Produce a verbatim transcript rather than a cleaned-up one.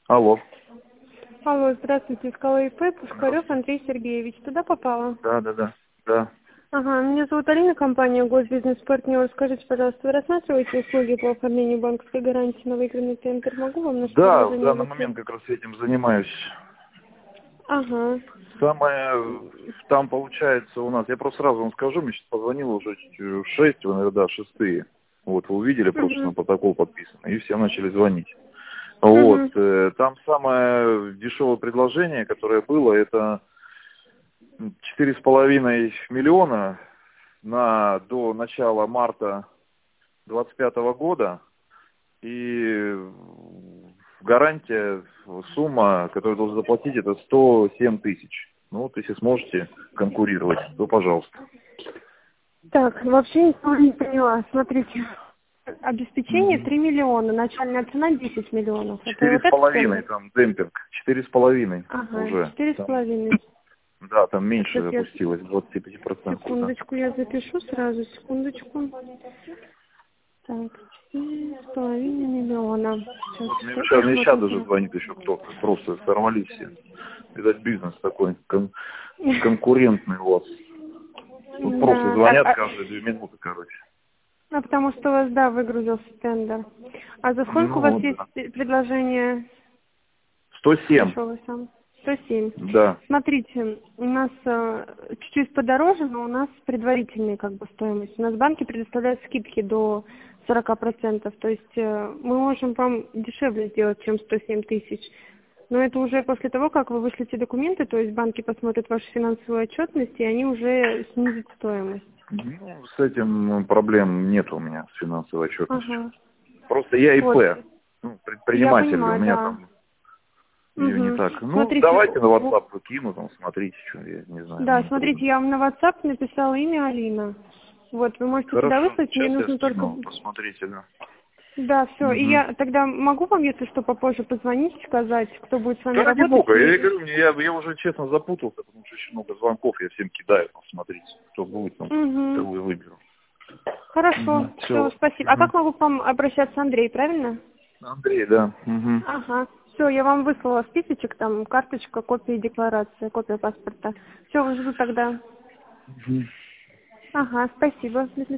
Алло. Алло, здравствуйте, Скала ИП, Пушкарев Андрей Сергеевич. Туда попала? Да, да, да. Да. Ага, меня зовут Алина, компания Госбизнес-партнер. Скажите, пожалуйста, вы рассматриваете услуги по оформлению банковской гарантии на выигранный тендер? Могу вам наше Да, в предложение данный момент выслать? как раз этим занимаюсь. Ага. Самое, там получается у нас, я просто сразу вам скажу, мне сейчас позвонило уже в шесть, вы, наверное, да, шестые. Вот, вы увидели просто Угу. на протокол подписан, и все начали звонить. Вот, Угу. э, там самое дешевое предложение, которое было, это четыре с половиной миллиона на, до начала марта двадцать пятого года. И гарантия, сумма, которую должен заплатить, это сто семь тысяч. Ну вот, если сможете конкурировать, то пожалуйста. Так, вообще я не поняла. Смотрите, обеспечение Мгм. три миллиона, начальная цена десять миллионов. Это Четыре вот с этот половиной тендер? там демпинг. Четыре с половиной Ага, уже. четыре с Там, половиной. да, там меньше Сейчас я опустилось, двадцать пять процентов, да. секундочку, я запишу сразу, секундочку. Так, четыре с половиной миллиона. Сейчас Вот мне я сейчас, мне сейчас посмотрю даже сразу. звонит еще кто-то. Просто сорвались все. Видать, бизнес такой кон- конкурентный у вас. Тут просто Да, а, звонят а- каждые две минуты, короче. а потому что у вас, да, выгрузился тендер. А за сколько у вас Ну, есть да. пе- предложение сто семь. дешевое сам? сто семь. Да. Смотрите, у нас э, чуть-чуть подороже, но у нас предварительная как бы стоимость. У нас банки предоставляют скидки до сорока процентов. То есть э, мы можем вам дешевле сделать, чем сто семь тысяч. Но это уже после того, как вы вышлите документы, то есть банки посмотрят вашу финансовую отчетность, и они уже снизят стоимость. Ну, с этим проблем нет у меня с финансовой отчетностью. Ага. Просто я Вот. ИП, ну, Я предприниматель, у понимаю, меня да. там ее не Угу. так. Ну, Смотрите, давайте на у- WhatsApp кину, там, смотрите, что, я не знаю, да, мне не смотрите, трудно. я вам на WhatsApp написала имя Алина. Вот, вы можете туда Хорошо, выслать, мне сейчас я нужно только... скину, посмотрите, да. Да, все. И Угу. я тогда могу вам, если что, попозже позвонить, сказать, кто будет с вами Да ради работать? бога, я И... говорю, мне- я, я уже честно запутался, потому что очень много звонков, я всем кидаю, там, смотрите, кто будет, там, Угу. того и выберу. Хорошо, Угу. все, Все. спасибо. А Угу. как могу к вам обращаться, Андрей, правильно? Андрей, да. Угу. Ага. Все, я вам выслала списочек, там карточка, копия декларации, копия паспорта. Все, жду тогда. Угу. Ага, спасибо.